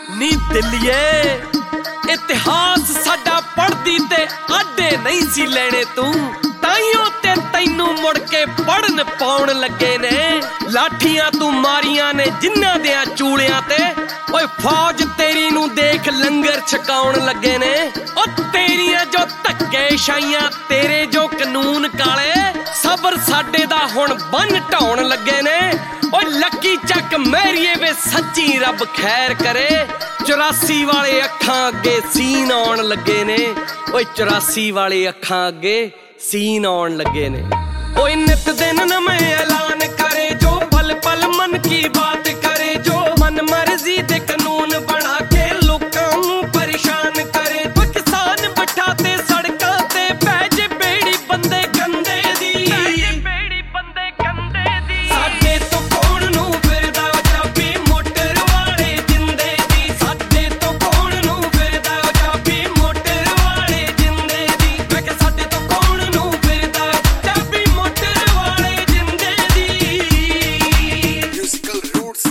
ਨੀ ਦਿੱਲੀਏ ਇਤਿਹਾਸ ਸਾਡਾ ਪੜ੍ਹਦੀ ਤੇ ਆਡੇ ਨਹੀਂ ਸੀ ਲੈਣੇ ਤੂੰ ਤਾਈਓ ਤੇ ਤੈਨੂੰ ਮੁੜ ਕੇ ਪੜਨ ਪਾਉਣ ਲੱਗੇ ਨੇ ਲਾਠੀਆਂ ਤੂੰ ਮਾਰੀਆਂ ਨੇ ਜਿਨ੍ਹਾਂ ਦਿਆਂ ਚੂਲਿਆਂ ਤੇ ਓਏ ਫੌਜ ਤੇਰੀ ਨੂੰ ਦੇਖ ਲੰਗਰ ਛਕਾਉਣ ਲੱਗੇ ਨੇ ਓ ਤੇਰੀਆਂ ਜੋ ਧੱਕੇ ਸ਼ਾਈਆਂ ਤੇਰੇ ਜੋ ਕਾਨੂੰਨ ਕਾਲੇ ਸਬਰ ਸਾਡੇ ਦਾ ਹੁਣ ਬੰਨ ਢਾਉਣ ਲੱਗੇ ਨੇ ਓਏ ਲੱਕੀ ਚੱਕ ਮੈਰੀਏ ਵੇ ਸੱਚੀ ਰੱਬ ਖੈਰ ਕਰੇ 84 ਵਾਲੇ ਅੱਖਾਂ ਅੱਗੇ ਸੀਨ ਆਉਣ ਲੱਗੇ ਨੇ ਓਏ 84 ਵਾਲੇ ਅੱਖਾਂ ਅੱਗੇ ਸੀਨ ਆਉਣ ਲੱਗੇ ਨੇ ਓਏ ਨਿਤ ਦਿਨ ਨਵੇਂ ਐਲਾਨ ਕਰੇ ਜੋ ਪਲ ਪਲ ਮਨ ਕੀ ਬਾਤ ਕਰੇ ਜੋ ਮਨ ਮਰਜ਼ੀ ਦੇ ਕਾਨੂੰਨ ਬਣਾ ਕੇ ਲੋਕਾਂ ਨੂੰ ਪਰੇਸ਼ਾਨ ਕਰੇ ਓ ਕਿਸਾਨ ਬਿਠਾ ਤੇ ਸੜਕਾਂ ਤੇ ਪੈ ਜੇ ਬੇੜੀ ਬੰਦੇ ਗੰਦੇ ਦੀ ਸਾਡੇ ਤੋਂ ਕੌਣ ਨੂੰ ਫਿਰਦਾ ਚਾਬੀ ਮੋਟਰ ਵਾਲੇ ਜਿੰਦੇ ਦੀ ਸਾਡੇ ਤੋਂ ਕੌਣ ਨੂੰ ਫਿਰਦਾ ਚਾਬੀ ਮੋਟਰ ਵਾਲੇ ਜਿੰਦੇ ਦੀ ਮੈਂ ਕਿਹਾ ਸਾਡੇ ਤੋਂ ਕੌਣ ਨੂੰ ਫਿਰਦਾ ਚਾਬੀ ਮੋਟਰ ਵਾਲੇ ਜਿੰਦੇ ਦੀ Musical roots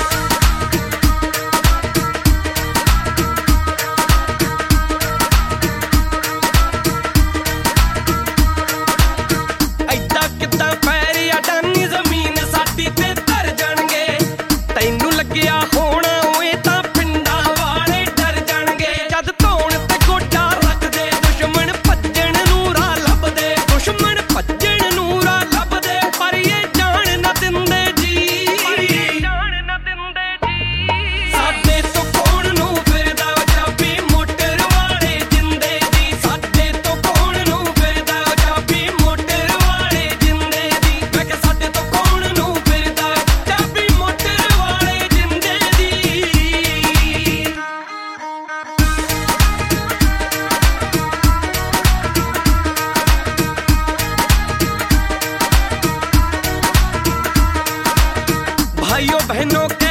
ਐਦਾਂ ਕਿੱਦਾਂ ਪੈਰ ਅਡਾਨੀ ਜ਼ਮੀਨ ਸਾਡੀ ਤੇ ਧਰ ਜਾਣਗੇ ਤੈਨੂੰ ਲੱਗਿਆ ਹੋਣਾ ਓਏ ਤਾਂ ਪਿੰਡਾਂ ਵਾਲੇ ਡਰ ਜਾਣਗੇ ਜਦ ਧੌਣ ਤੇ ਗੋਡਾ ਰੱਖਦੇ ਦੁਸ਼ਮਣ ਭੱਜਣ ਨੂੰ ਰਾਹ ਲੱਭਦੇ ਦੁਸ਼ਮਣ ਭੱਜਣ ਨੂੰ ਰਾਹ ਲੱਭਦੇ ਪਰ ਇਹ ਜਾਣ ਨਾ ਦਿੰਦੇ ਜੀ ਸਾਡੇ ਤੋਂ ਕੌਣ ਨੂੰ ਫਿਰਦਾ ਚਾਬੀ ਮੋਟਰ ਵਾਲੇ ਜਿੰਦੇ ਦੀ ਸਾਡੇ ਤੋਂ ਕੌਣ ਨੂੰ ਫਿਰਦਾ ਚਾਬੀ ਮੋਟਰ ਵਾਲੇ ਜਿੰਦੇ ਦੀ ਮੈਂ ਕਿਹਾ ਸਾਡੇ ਤੋਂ ਕੌਣ ਨੂੰ ਫਿਰਦਾ ਚਾਬੀ ਮੋਟਰ ਵਾਲੇ ਜਿੰਦੇ ਦੀ भाइयों बहनों के